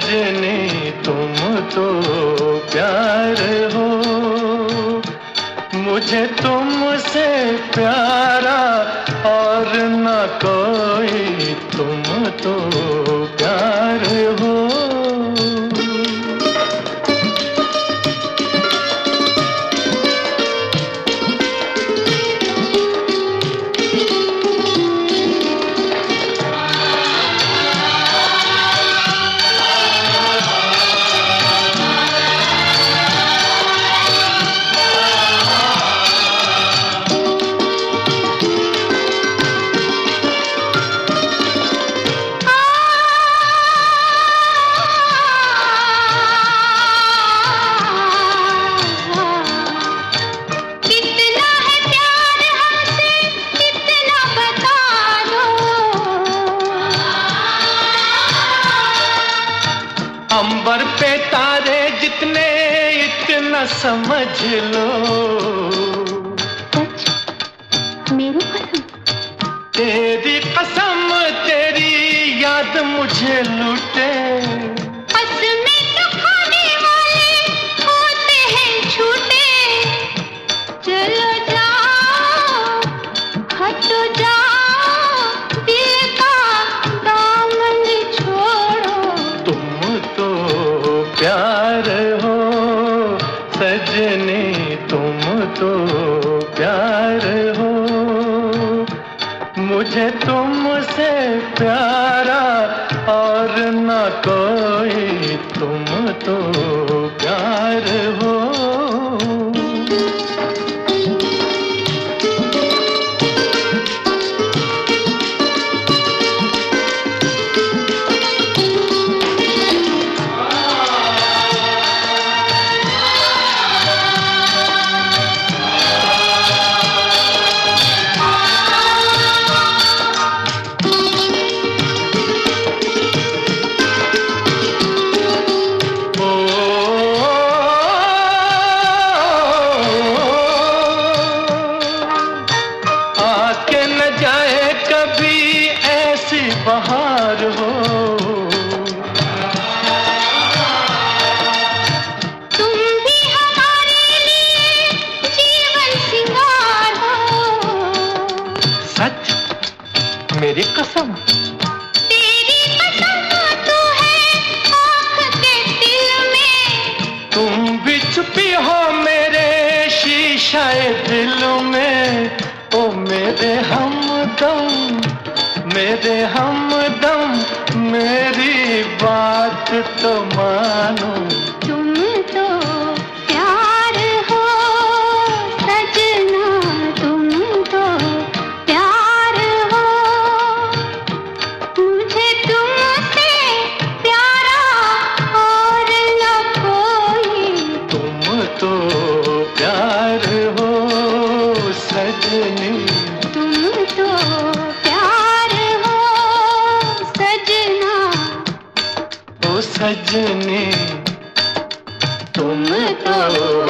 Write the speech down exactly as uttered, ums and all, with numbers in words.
सजनी तुम तो प्यार हो, मुझे तुमसे प्यारा और न कोई, तुम तो प्यार हो। अंबर पे तारे जितने इतना समझ लो, सच मेरी कसम, तेरी कसम तेरी याद मुझे लूटे। कसमें तो खाने वाले होते हैं छूटे, चलो जाओ हटो जाओ दिल का दामन छोड़ो। तुम तो प्यार हो सजनी तुम तो प्यार हो, मुझे तुमसे प्यारा और न कोई, तुम तो प्यार हो। बहार हो तुम भी हमारे लिए जीवन सिंगार हो। सच मेरी कसम, तेरी कसम तू है आँख के दिल में, तुम भी छुपी हो मेरे शीशाए दिल में। ओ मेरे हमदम मेरे हमदम मेरी बात तो मानो। तुम तो प्यार हो सजना, तुम तो प्यार हो, मुझे तुमसे प्यारा और न कोई। तुम तो प्यार हो सजनी, तुम तो सजनी तुम तो